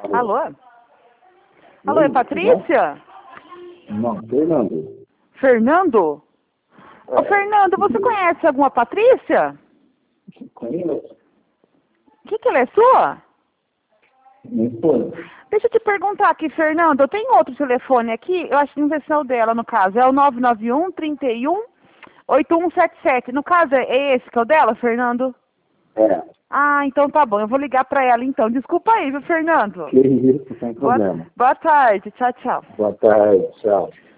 Alô? Alô, é Patrícia? Não, Fernando. Fernando? Ô, Fernando, você conhece alguma Patrícia? Conheço. Que ela é sua? Minha esposa. Deixa eu te perguntar aqui, Fernando, eu tenho outro telefone aqui, eu acho que não sei se é o dela, no caso, é o 991-31-8177. No caso, é esse que é o dela, Fernando? É. Ah, então tá bom, eu vou ligar pra ela então. Desculpa aí, viu, Fernando? Que isso, sem problema. Boa tarde, tchau, tchau. Boa tarde, tchau.